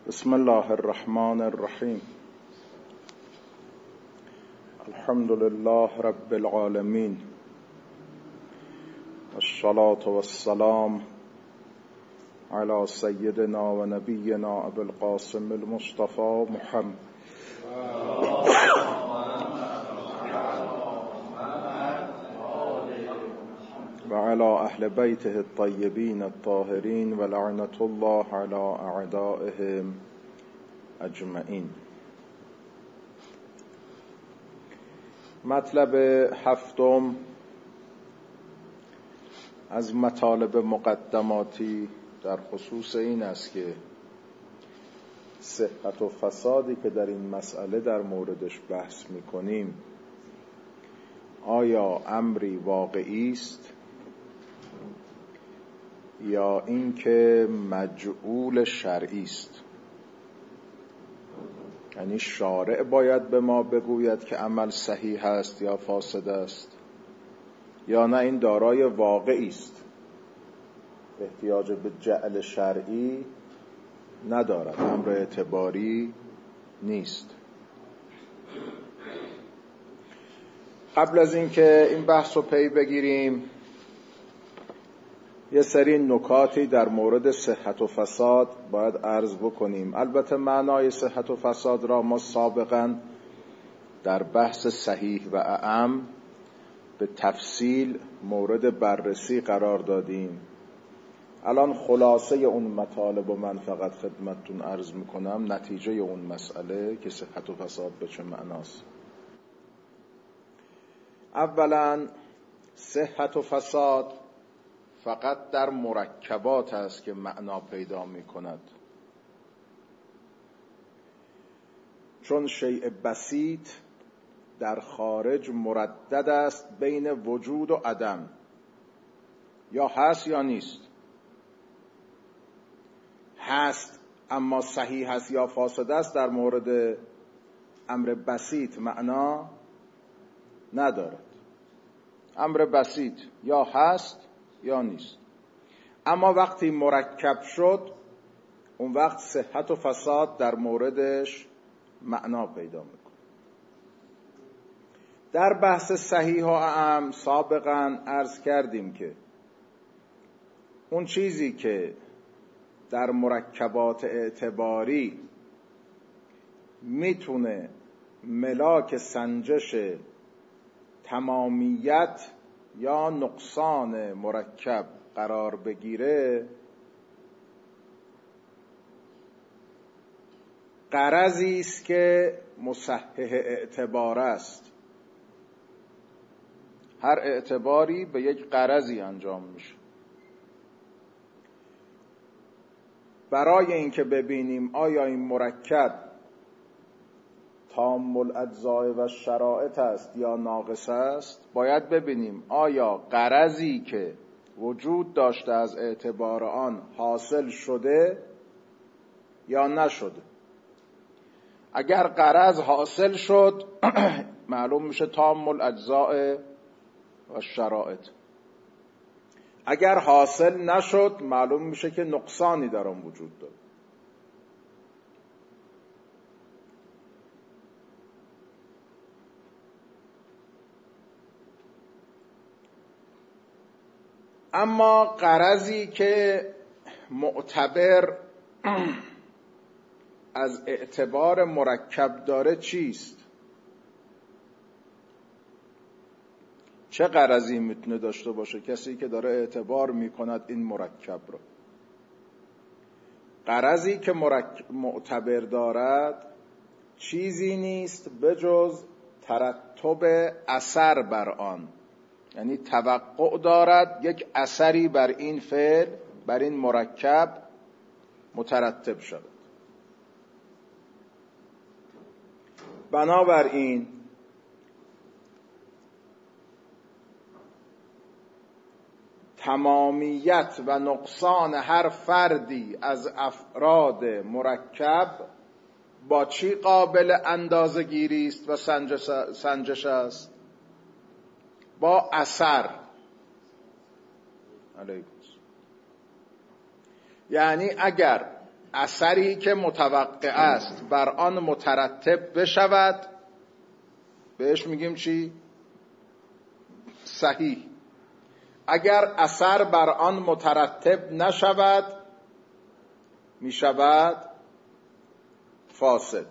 بسم الله الرحمن الرحیم. الحمد لله رب العالمین، والصلاة والسلام على سیدنا و نبینا ابو القاسم المصطفى محمد و على اهل بیته الطیبین الطاهرین و لعنة الله على اعدائهم اجمعین. مطلب هفتم از مطالب مقدماتی در خصوص این است که صحت و فسادی که در این مسئله در موردش بحث می‌کنیم آیا امری واقعی است یا اینکه مجعول شرعی است؟ یعنی شارع باید به ما بگوید که عمل صحیح است یا فاسد است، یا نه این دارای واقعی است، احتیاج به جعل شرعی ندارد، امر اعتباری نیست. قبل از اینکه این بحث رو پی بگیریم یه سری نکاتی در مورد صحت و فساد باید عرض بکنیم. البته معنای صحت و فساد را ما سابقاً در بحث صحیح و اعم به تفصیل مورد بررسی قرار دادیم. الان خلاصه اون مطالب و من فقط خدمتتون عرض میکنم، نتیجه اون مسئله که صحت و فساد به چه معناست. اولا صحت و فساد فقط در مرکبات است که معنا پیدا می کند، چون شیء بسیط در خارج مردد است بین وجود و عدم، یا هست یا نیست. هست اما صحیح است یا فاسد است در مورد امر بسیط معنا ندارد. امر بسیط یا هست یا نیست. اما وقتی مرکب شد اون وقت صحت و فساد در موردش معنا پیدا میکنه. در بحث صحیح و اعم سابقا عرض کردیم که اون چیزی که در مرکبات اعتباری میتونه ملاک سنجش تمامیت یا نقصان مرکب قرار بگیره غرضی است که مصحح اعتبار است. هر اعتباری به یک غرضی انجام میشه. برای اینکه ببینیم آیا این مرکب تام الاجزاء و شرائط است یا ناقص است، باید ببینیم آیا غرضی که وجود داشته از اعتبار آن حاصل شده یا نشده. اگر غرض حاصل شد معلوم میشه تام الاجزاء و شرائط. اگر حاصل نشد معلوم میشه که نقصانی در آن وجود داره. اما غرضی که معتبر از اعتبار مرکب داره چیست؟ چه غرضی میتونه داشته باشه کسی که داره اعتبار میکند این مرکب رو؟ غرضی که معتبر دارد چیزی نیست بجز ترتب اثر بر آن، یعنی توقع دارد یک اثری بر این فعل، بر این مرکب مترتب شود. بنابراین تمامیت و نقصان هر فردی از افراد مرکب با چی قابل اندازه گیری است و سنجش است؟ با اثر. علیکم. یعنی اگر اثری که متوقع است بر آن مترتب بشود بهش میگیم چی؟ صحیح. اگر اثر بر آن مترتب نشود میشود فاسد.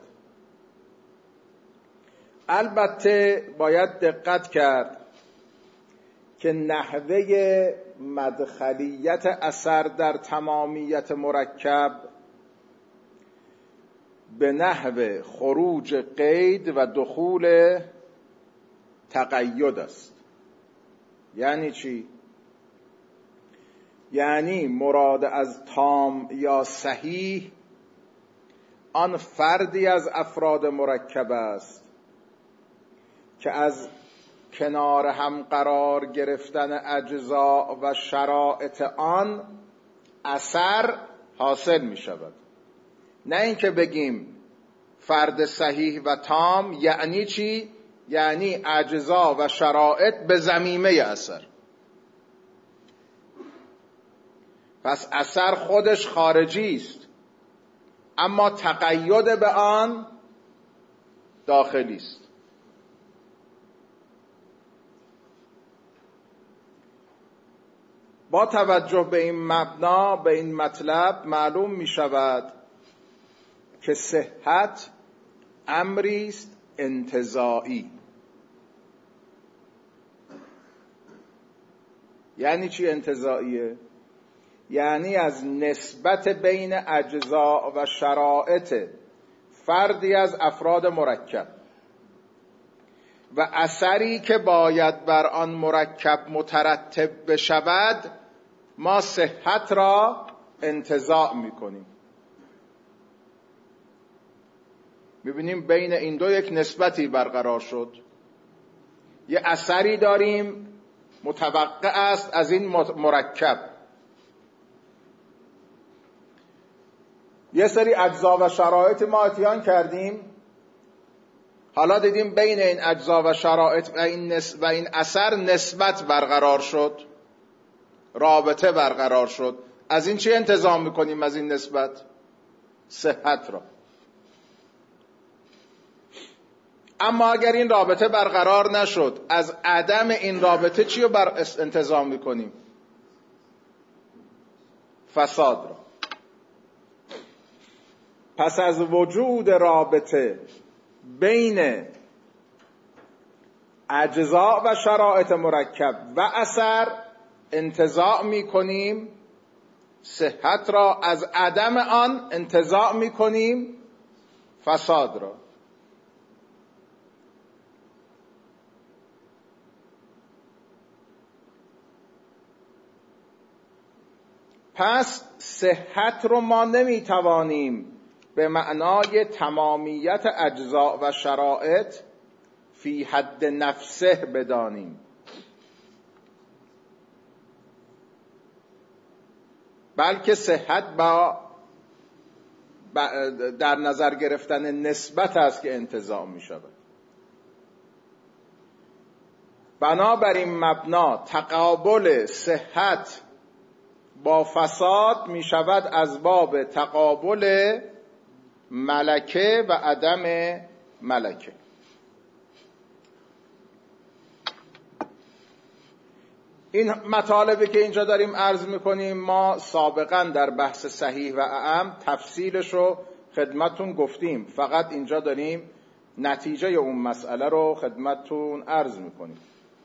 البته باید دقت کرد که نحوه مدخلیت اثر در تمامیت مرکب به نحو خروج قید و دخول تقید است. یعنی چی؟ یعنی مراد از تام یا صحیح آن فردی از افراد مرکب است که از کنار هم قرار گرفتن اجزا و شرایط آن اثر حاصل می شود. نه اینکه بگیم فرد صحیح و تام یعنی چی؟ یعنی اجزا و شرایط به ضمیمه اثر. پس اثر خودش خارجی است اما تقید به آن داخلی است. با توجه به این مبنا، به این مطلب معلوم می شود که صحت امری است انتزاعی. یعنی چی انتزاعیه؟ یعنی از نسبت بین اجزا و شرایط فردی از افراد مرکب و اثری که باید بر آن مرکب مترتب بشود ما صحت را انتزاع میکنیم. میبینیم بین این دو یک نسبتی برقرار شد. یه اثری داریم متوقع است از این مرکب، یه سری اجزا و شرایط ما اتیان کردیم، حالا دیدیم بین این اجزا و شرایط و این اثر نسبت برقرار شد، رابطه برقرار شد. از این چی انتزاع میکنیم؟ از این نسبت صحت را. اما اگر این رابطه برقرار نشد، از عدم این رابطه چی رو انتزاع میکنیم؟ فساد را. پس از وجود رابطه بین اجزا و شرایط مرکب و اثر انتزاع میکنیم صحت را، از عدم آن انتزاع میکنیم فساد را. پس صحت رو ما نمیتوانیم به معنای تمامیت اجزا و شرایط فی حد نفسه بدانیم، بلکه صحت با در نظر گرفتن نسبت است که انتزاع می شود. بنابراین مبنا تقابل صحت با فساد می شود از باب تقابل ملکه و عدم ملکه. این مطالبی که اینجا داریم عرض میکنیم ما سابقا در بحث صحیح و اعم تفصیلش رو خدمتون گفتیم، فقط اینجا داریم نتیجه اون مسئله رو خدمتون عرض میکنیم.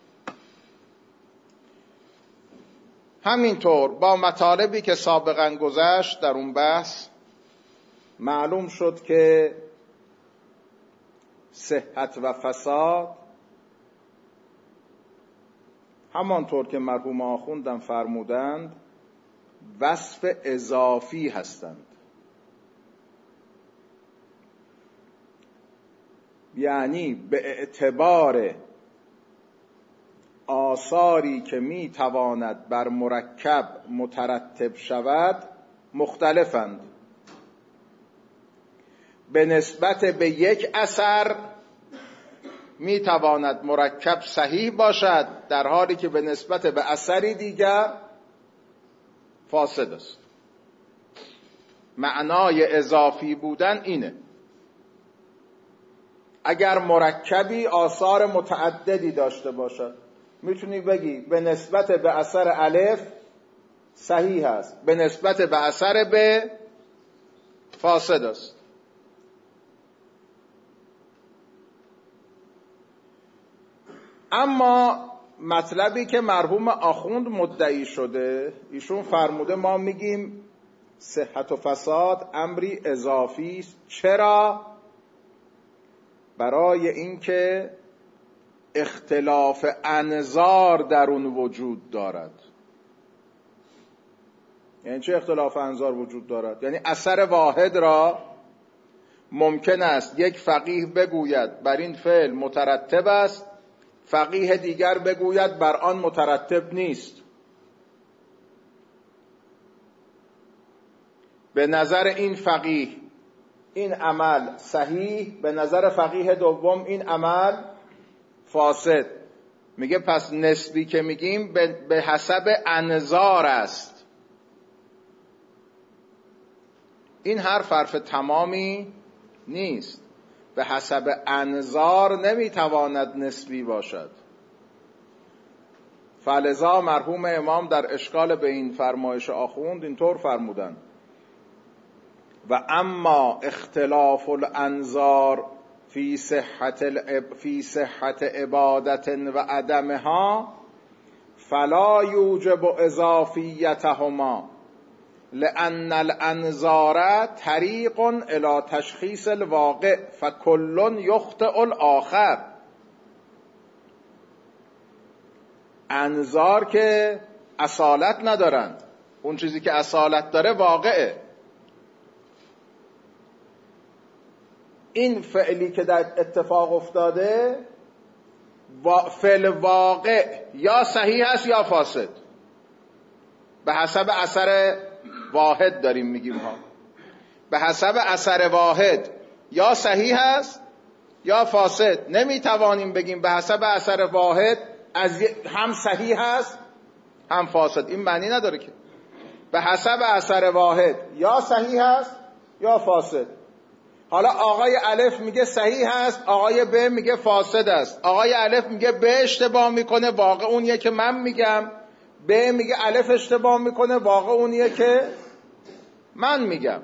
همینطور با مطالبی که سابقا گذشت در اون بحث معلوم شد که صحت و فساد همانطور که مرحوم آخوندم فرمودند وصف اضافی هستند. یعنی به اعتبار آثاری که می تواند بر مرکب مترتب شود مختلفند. به نسبت به یک اثر می تواند مرکب صحیح باشد در حالی که به نسبت به اثری دیگر فاسد است. معنای اضافی بودن اینه. اگر مرکبی آثار متعددی داشته باشد، میتونی بگی به نسبت به اثر الف صحیح است، به نسبت به اثر ب فاسد است. اما مطلبی که مرحوم آخوند مدعی شده، ایشون فرموده ما میگیم صحت و فساد امری اضافی است. چرا؟ برای اینکه اختلاف انظار در اون وجود دارد. یعنی چه اختلاف انظار وجود دارد؟ یعنی اثر واحد را ممکن است یک فقیه بگوید بر این فعل مترتب است، فقیه دیگر بگوید بر آن مترتب نیست. به نظر این فقیه این عمل صحیح، به نظر فقیه دوم این عمل فاسد. میگه پس نسبی که میگیم به حسب انظار است. این حرف تمامی نیست. به حسب انظار نمیتواند نسبی باشد. فلذا مرحوم امام در اشکال به این فرمایش آخوند اینطور فرمودند: و اما اختلاف الانظار فی صحت عبادت و عدمها فلا یوجب اضافیتهما لأن الانظار طریق الی تشخیص الواقع فکل یخطئ الاخر. انظار که اصالت ندارند، اون چیزی که اصالت داره واقعه. این فعلی که در اتفاق افتاده فعل واقع یا صحیح است یا فاسد، به حسب اثر واحد داریم میگیم ها. به حسب اثر واحد یا صحیح است یا فاسد. نمیتوانیم بگیم به حسب اثر واحد از هم صحیح است هم فاسد. این معنی نداره که به حسب اثر واحد یا صحیح است یا فاسد. حالا آقای الف میگه صحیح است، آقای ب میگه فاسد است. آقای الف میگه ب اشتباه میکنه، واقع اونیه که من میگم. ب میگه الف اشتباه میکنه، واقع اونیه که من میگم.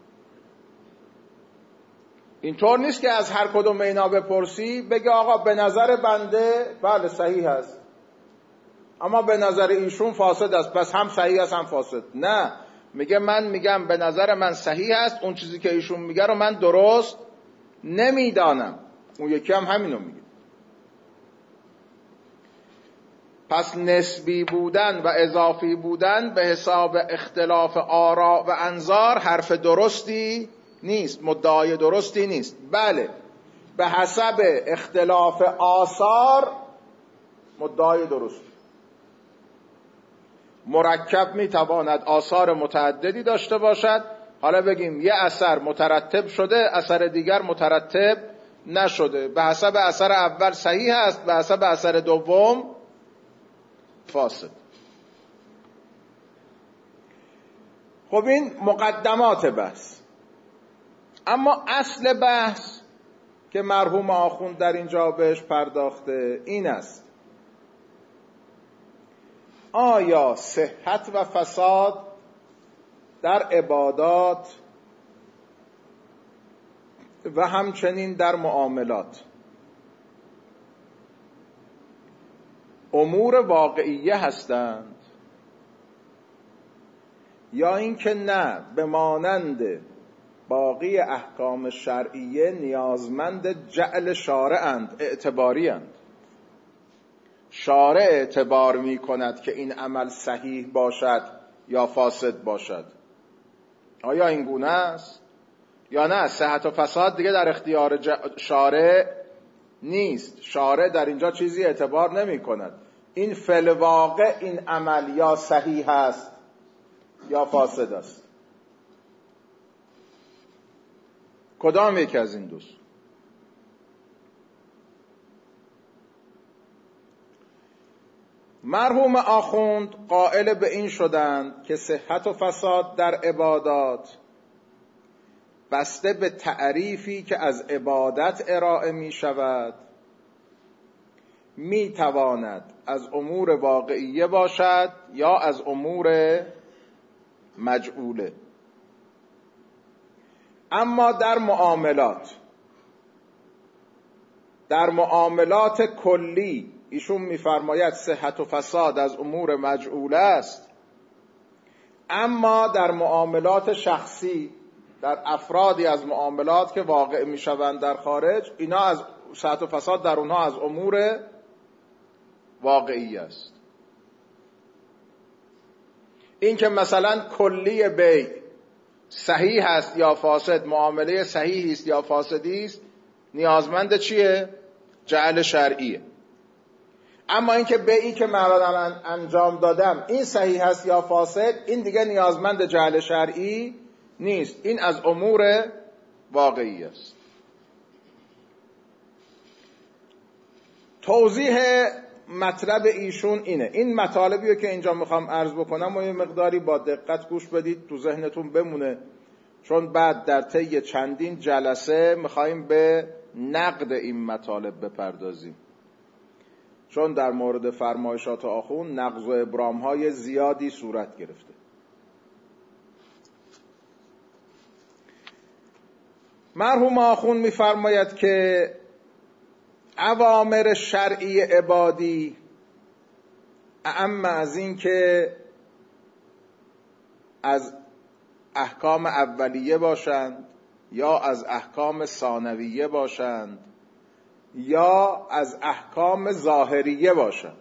اینطور نیست که از هر کدوم اینا بپرسی بگه آقا به نظر بنده بله صحیح است، اما به نظر ایشون فاسد است، پس هم صحیح است هم فاسد. نه، میگه من میگم به نظر من صحیح است، اون چیزی که ایشون میگه رو من درست نمیدانم. اون یکی هم همینو میگه. پس نسبی بودن و اضافی بودن به حساب اختلاف آراء و انظار حرف درستی نیست، مدعای درستی نیست. بله، به حسب اختلاف آثار مدعای درستی. مرکب میتواند آثار متعددی داشته باشد. حالا بگیم یه اثر مترتب شده، اثر دیگر مترتب نشده. به حسب اثر اول صحیح است، به حسب اثر دوم فاسد. خب این مقدمات بحث. اما اصل بحث که مرحوم آخوند در اینجا بهش پرداخته این است: آیا صحت و فساد در عبادات و همچنین در معاملات امور واقعیه هستند یا اینکه نه، به مانند باقی احکام شرعیه نیازمند جعل شارع‌اند، اعتباری‌اند؟ شارع اعتبار می کند که این عمل صحیح باشد یا فاسد باشد. آیا این گونه است یا نه؟ صحت و فساد دیگه در اختیار شارع نیست. شارع در اینجا چیزی اعتبار نمی کند. این فعل واقع این عمل یا صحیح است یا فاسد است. کدام یک از این دوست؟ مرحوم آخوند قائل به این شدند که صحت و فساد در عبادات بسته به تعریفی که از عبادت ارائه می شود می تواند از امور واقعیه باشد یا از امور مجعوله. اما در معاملات کلی ایشون می‌فرماید صحت و فساد از امور مجعوله است، اما در معاملات شخصی، در افرادی از معاملات که واقع می‌شوند در خارج، اینا از صحت و فساد در اونها از امور واقعی است. این که مثلا کلی بیع صحیح است یا فاسد، معامله صحیحی است یا فاسدی است، نیازمند چیه؟ جعل شرعیه. اما این که بیعی که من انجام دادم این صحیح است یا فاسد، این دیگه نیازمند جعل شرعی نیست، این از امور واقعی است. توضیح مطلب ایشون اینه. این مطالبیه که اینجا میخوام عرض بکنم و یه مقداری با دقت گوش بدید تو ذهنتون بمونه، چون بعد در طی چندین جلسه میخوایم به نقد این مطالب بپردازیم، چون در مورد فرمایشات آخوند نقض و ابرام‌های زیادی صورت گرفته. مرحوم آخوند میفرماید که اوامر شرعی عبادی اعم از این که از احکام اولیه باشند یا از احکام ثانویه باشند یا از احکام ظاهریه باشند.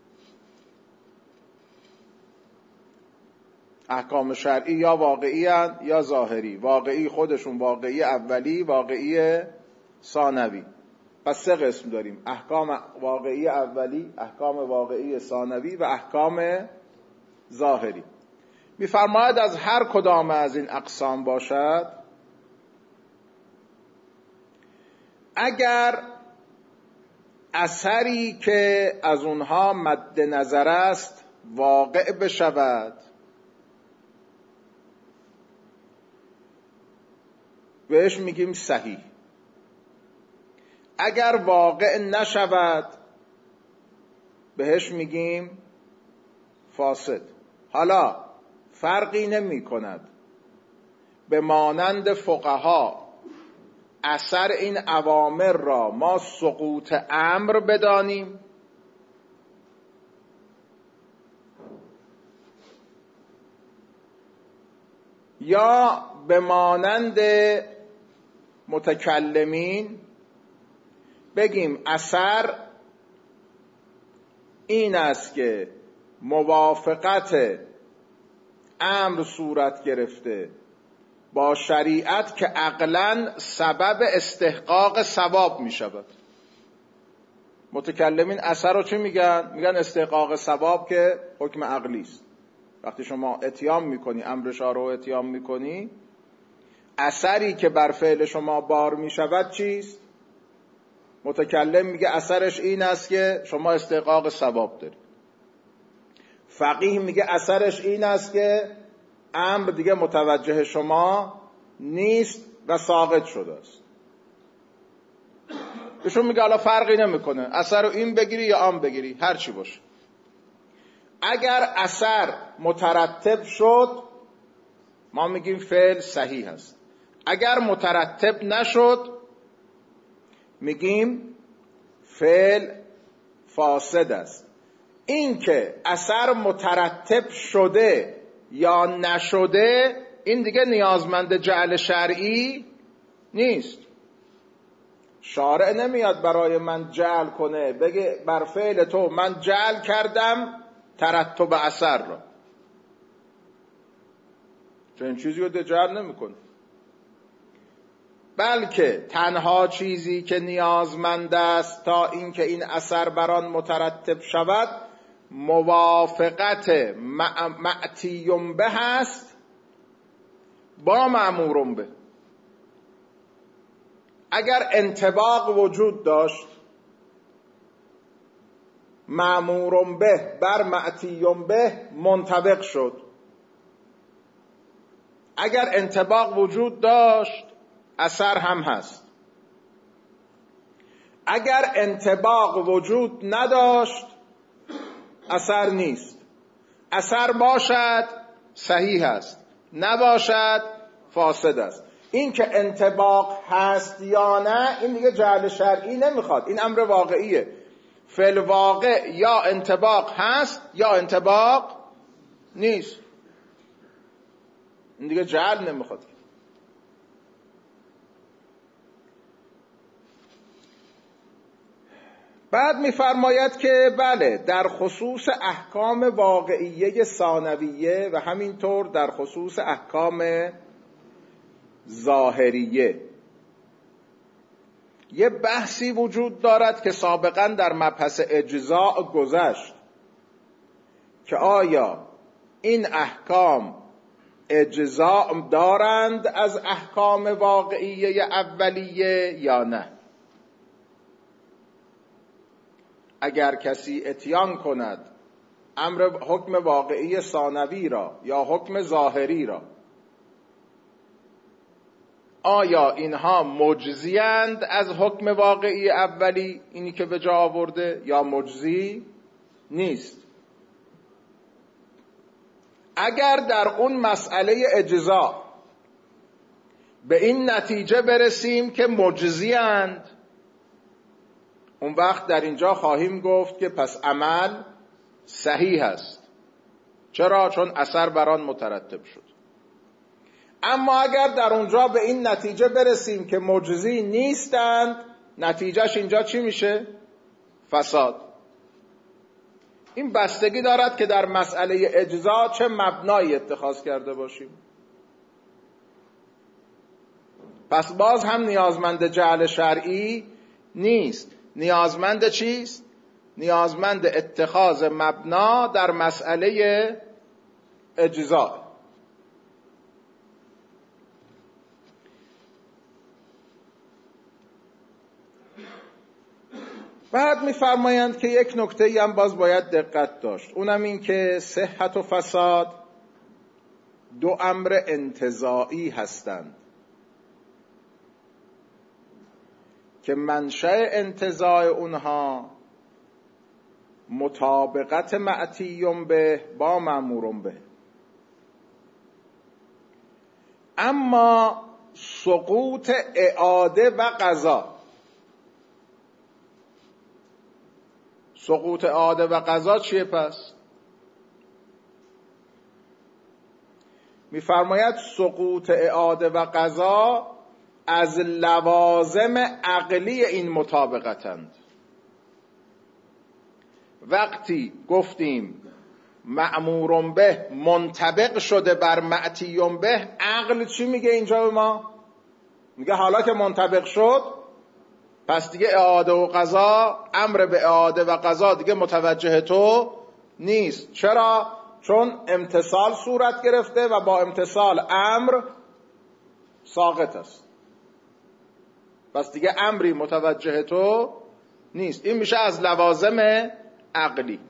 احکام شرعی یا واقعی هستند یا ظاهری. واقعی خودشون واقعی اولی، واقعی ثانوی. پس سه قسم داریم: احکام واقعی اولی، احکام واقعی ثانوی و احکام ظاهری. می‌فرماید از هر کدام از این اقسام باشد، اگر اثری که از اونها مد نظر است واقع بشود، بهش میگیم صحیح. اگر واقع نشود بهش میگیم فاسد. حالا فرقی نمی کند به مانند فقها اثر این اوامر را ما سقوط امر بدانیم یا به مانند متکلمین بگیم اثر این است که موافقت امر صورت گرفته با شریعت که عقلاً سبب استحقاق ثواب می شود. متکلمین اثر رو چی میگن؟ میگن استحقاق ثواب که حکم عقلی است. وقتی شما اتیام میکنی، امر شارع رو اتیام میکنی، اثری که بر فعل شما بار می شود چیست؟ متکلم میگه اثرش این است که شما استحقاق ثواب دارید. فقیه میگه اثرش این است که امر دیگه متوجه شما نیست و ساقط شده است. ایشون میگه حالا فرقی نمیکنه، اثر رو این بگیری یا آن بگیری، هر چی باشه. اگر اثر مترتب شد ما میگیم فعل صحیح است. اگر مترتب نشد میگیم فعل فاسد است. این که اثر مترتب شده یا نشده این دیگه نیازمند جعل شرعی نیست. شارع نمیاد برای من جعل کنه بگه بر فعل تو من جعل کردم ترتب اثر را، چون این چیزی رو جعل نمیکنه. بلکه تنها چیزی که نیازمند است تا اینکه این اثر بر آن مترتب شود موافقت معتیم به است با مأمورم به. اگر انطباق وجود داشت، مأمورم به بر معتیم به منطبق شد. اگر انطباق وجود داشت اثر هم هست. اگر انطباق وجود نداشت اثر نیست. اثر باشد صحیح است، نباشد فاسد است. این که انطباق هست یا نه این دیگه جعل شرعی نمیخواد، این امر واقعیه. فی الواقع یا انطباق هست یا انطباق نیست، این دیگه جعل نمیخواد. بعد میفرماید که بله در خصوص احکام واقعیه ثانویه و همینطور در خصوص احکام ظاهریه یه بحثی وجود دارد که سابقا در مبحث اجزاء گذشت که آیا این احکام اجزاء دارند از احکام واقعیه اولیه یا نه. اگر کسی اتیان کند امر حکم واقعی ثانوی را یا حکم ظاهری را، آیا اینها مجزیند از حکم واقعی اولی اینی که به جا آورده یا مجزی نیست؟ اگر در اون مسئله اجزا به این نتیجه برسیم که مجزیند، اون وقت در اینجا خواهیم گفت که پس عمل صحیح است. چرا؟ چون اثر بر آن مترتب شد. اما اگر در اونجا به این نتیجه برسیم که مجزی نیستند، نتیجهش اینجا چی میشه؟ فساد. این بستگی دارد که در مسئله اجزا چه مبنایی اتخاذ کرده باشیم. پس باز هم نیازمند جعل شرعی نیست. نیازمند چیست؟ نیازمند اتخاذ مبنا در مسئله اجزا. بعد می‌فرمایند که یک نکته‌ای هم باز باید دقت داشت، اونم این که صحت و فساد دو امر انتزاعی هستند که منشأ انتزاع اونها مطابقت معتیٌ به با مأمور به. اما سقوط اعاده و قضا، سقوط اعاده و قضا چیه پس؟ می‌فرماید سقوط اعاده و قضا از لوازم عقلی این مطابقتند. وقتی گفتیم مأمور به منطبق شده بر معتی به، عقل چی میگه اینجا به ما؟ میگه حالا که منطبق شد پس دیگه اعاده و قضا، امر به اعاده و قضا دیگه متوجه تو نیست. چرا؟ چون امتثال صورت گرفته و با امتثال امر ساقط است. پس دیگه امری متوجه تو نیست. این میشه از لوازم عقلی.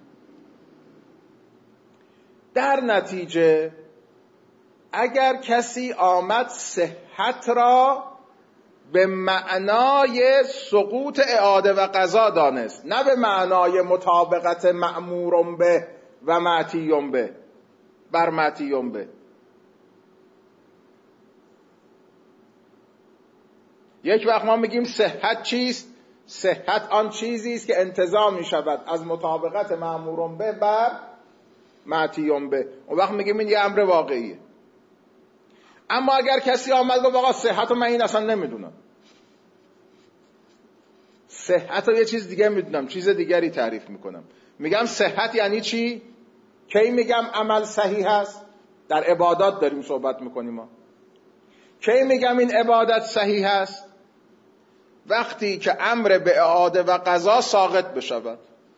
در نتیجه اگر کسی آمد صحت را به معنای سقوط اعاده و قضا دانست، نه به معنای مطابقت مأمور به و معتی به بر معتی به، یک وقت ما میگیم صحت چیست؟ صحت آن چیزی است که انتزاع می شود از مطابقت مأمور به بر معتی به. اون وقت میگیم این یه امر واقعیه. اما اگر کسی آمد گفت آقا صحت رو من این اصلا نمیدونم، صحت رو یه چیز دیگه میدونم، چیز دیگری تعریف میکنم، میگم صحت یعنی چی؟ کی میگم عمل صحیح هست؟ در عبادات داریم صحبت میکنیم ما. کی میگم این عبادت صحیح هست؟ وقتی که امر به اعاده و قضا ساقط بشود.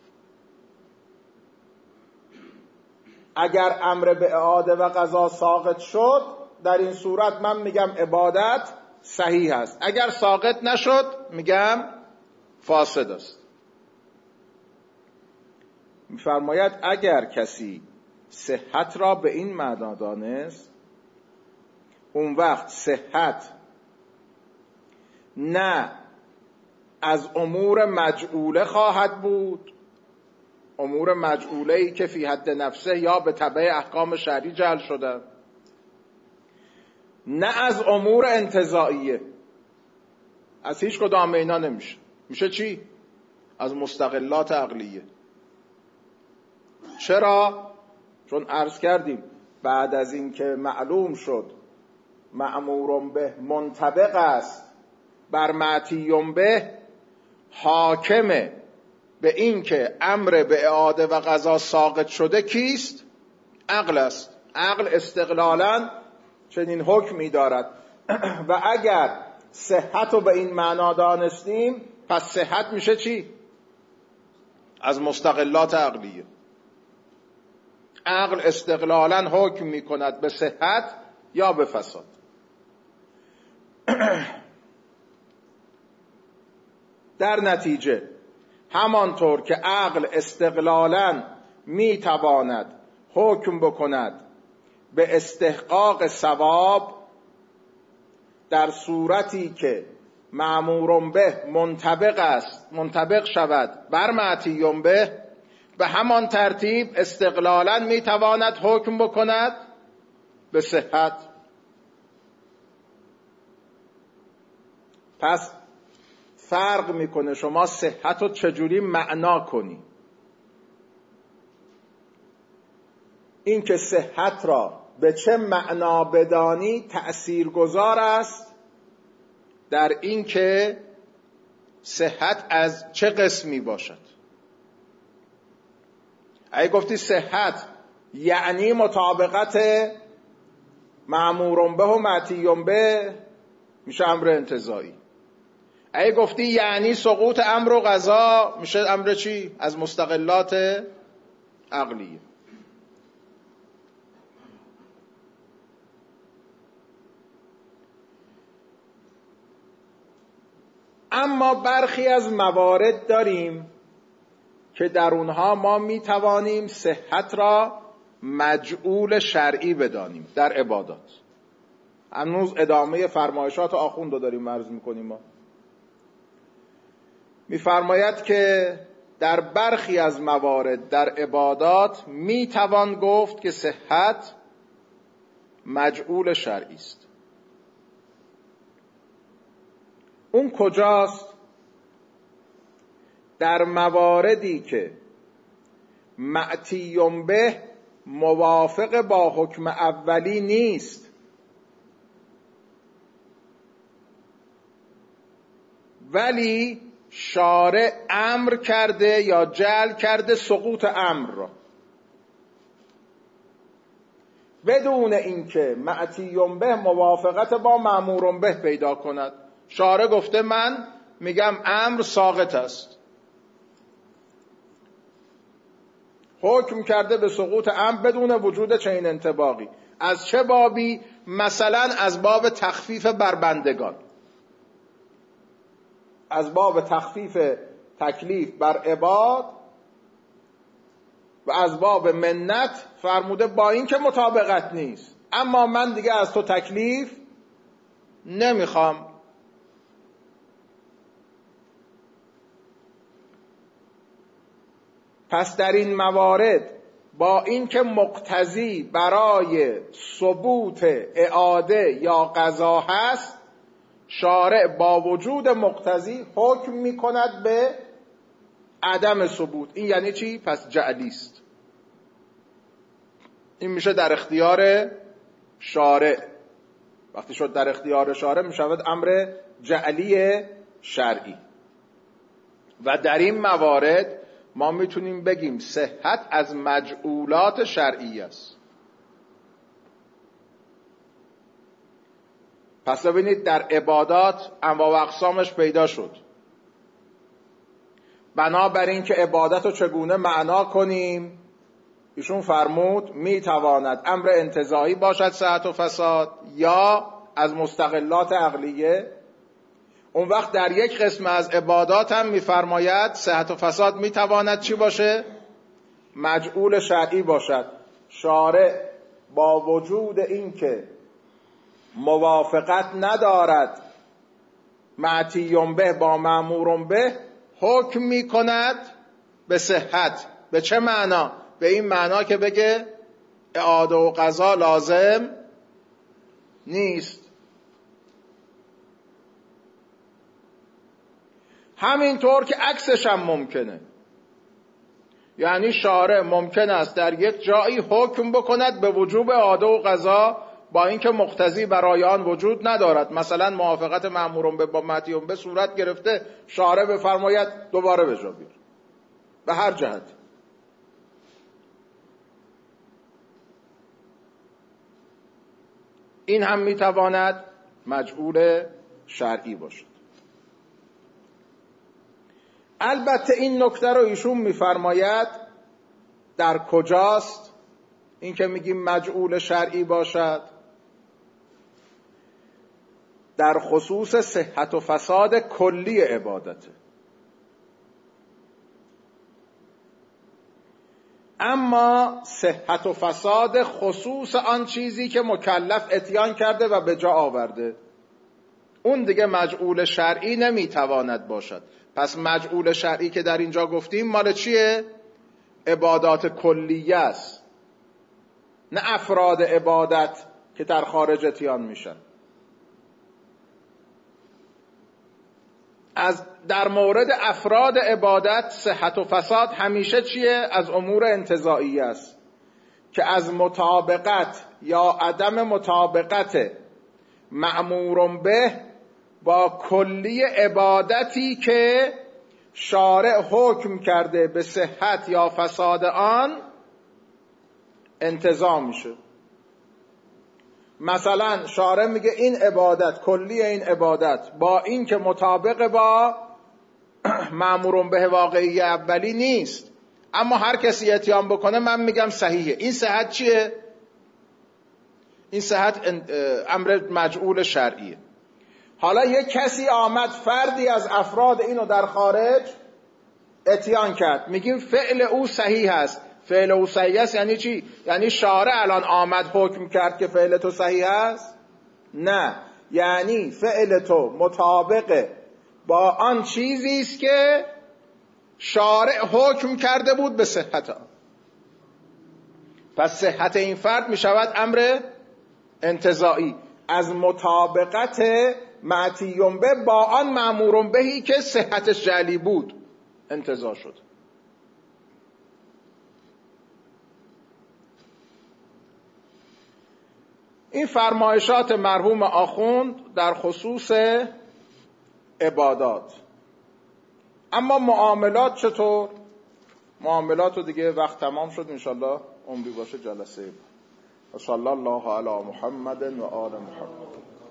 اگر امر به اعاده و قضا ساقط شد، در این صورت من میگم عبادت صحیح است. اگر ساقط نشد میگم فاسد است. میفرماید اگر کسی صحت را به این معنا دانست، اون وقت صحت نه از امور مجعوله خواهد بود، امور مجعوله‌ای که فی حد نفسه یا به تبع احکام شرعی جعل شده، نه از امور انتزاعیه. از هیچ کدام اینا نمیشه. میشه چی؟ از مستقلات عقلیه. چرا؟ چون عرض کردیم بعد از این که معلوم شد مأمور به منطبق است بر معطی به، حاکمه به این که امر به اعاده و قضا ساقط شده کیست؟ عقل است. عقل استقلالا چنین حکمی دارد و اگر صحت رو به این معنا دانستیم پس صحت میشه چی؟ از مستقلات عقلیه. عقل استقلالا حکم میکند به صحت یا به فساد. در نتیجه همانطور که عقل استقلالا میتواند حکم بکند به استحقاق ثواب در صورتی که مأمور به منطبق شود بر معطی به همان ترتیب استقلالا میتواند حکم بکند به صحت. پس فرق میکنه شما صحت رو چجوری معنا کنی. این که صحت را به چه معنا بدانی تأثیرگذار است در این که صحت از چه قسمی باشد. اگه گفتی صحت یعنی مطابقت مأمور به و معطی به، میشه امر انتزاعی. اگه گفتی یعنی سقوط امر و قضا، میشه امر چی؟ از مستقلات عقلیه. اما برخی از موارد داریم که در اونها ما میتوانیم صحت را مجعول شرعی بدانیم. در عبادات هنوز ادامه فرمایشات آخوند رو داریم عرض میکنیم. ما میفرماید که در برخی از موارد در عبادات میتوان گفت که صحت مجعول شرعی است. اون کجاست؟ در مواردی که معطی به موافق با حکم اولی نیست ولی شارع امر کرده یا جعل کرده سقوط امر را بدون اینکه معطی به موافقت با مأمور به پیدا کند. شارع گفته من میگم امر ساقط است، حکم کرده به سقوط امر بدون وجود چنین انطباقی. از چه بابی؟ مثلا از باب تخفیف بر بندگان، از باب تخفیف تکلیف بر عباد و از باب منت فرموده با این که مطابقت نیست اما من دیگه از تو تکلیف نمیخوام. پس در این موارد با اینکه مقتضی برای ثبوت اعاده یا قضا هست، شارع با وجود مقتضی حکم میکند به عدم ثبوت. این یعنی چی؟ پس جعلی است. این میشه در اختیار شارع. وقتی شد در اختیار شارع میشود امر جعلی شرعی. و در این موارد ما میتونیم بگیم صحت از مجعولات شرعی است. پس ببینید در عبادات انواع و اقسامش پیدا شد. بنابراین که عبادت رو چگونه معنا کنیم، ایشون فرمود میتواند امر انتزاعی باشد صحت و فساد یا از مستقلات عقلیه. اون وقت در یک قسم از عبادات هم میفرماید صحت و فساد میتواند چی باشه؟ مجعول شرعی باشد. شارع با وجود این که موافقت ندارد معطی به با مأمور به حکم میکند به صحت. به چه معنا؟ به این معنا که بگه اعاده و قضا لازم نیست. همینطور که عکسش هم ممکنه، یعنی شارع ممکن است در یک جایی حکم بکند به وجوب اعاده و قضا با اینکه مقتضی برای آن وجود ندارد. مثلا موافقت مأمور به با معطی به صورت گرفته، شارع بفرماید دوباره به جا بیار، به هر جهت. این هم میتواند مجعول شرعی باشد. البته این نکته رو ایشون میفرماید در کجاست این که میگیم مجعول شرعی باشد؟ در خصوص صحت و فساد کلی عبادته. اما صحت و فساد خصوص آن چیزی که مکلف اتیان کرده و به جا آورده، اون دیگه مجعول شرعی نمیتواند باشد. پس مجعول شرعی که در اینجا گفتیم مال چیه؟ عبادات کلیه است، نه افراد عبادت که در خارج اتیان میشن. در مورد افراد عبادت صحت و فساد همیشه چیه؟ از امور انتزاعی است که از مطابقت یا عدم مطابقت مأمور به با کلی عبادتی که شارع حکم کرده به صحت یا فساد آن انتزاع میشه. مثلا شارع میگه این عبادت، کلی این عبادت با این که مطابق با مأمور به واقعی اولی نیست، اما هر کسی اتیان بکنه من میگم صحیحه. این صحت چیه؟ این صحت امر مجعول شرعیه. حالا یک کسی آمد، فردی از افراد اینو در خارج اتیان کرد، میگیم فعل او صحیح است. فعل او صحیح است یعنی چی؟ یعنی شارع الان آمد حکم کرد که فعل تو صحیح است؟ نه، یعنی فعل تو مطابق با آن چیزی است که شارع حکم کرده بود به صحت آن. پس صحت این فرد میشود امر انتزاعی، از مطابقت معطی به با آن مأمور بهی که صحتش جعلی بود انتزاع شد. این فرمایشات مرحوم آخوند در خصوص عبادات. اما معاملات چطور؟ معاملات رو دیگه وقت تمام شد، انشالله عمری باشه جلسه. و صلی الله علی محمد و آل محمد.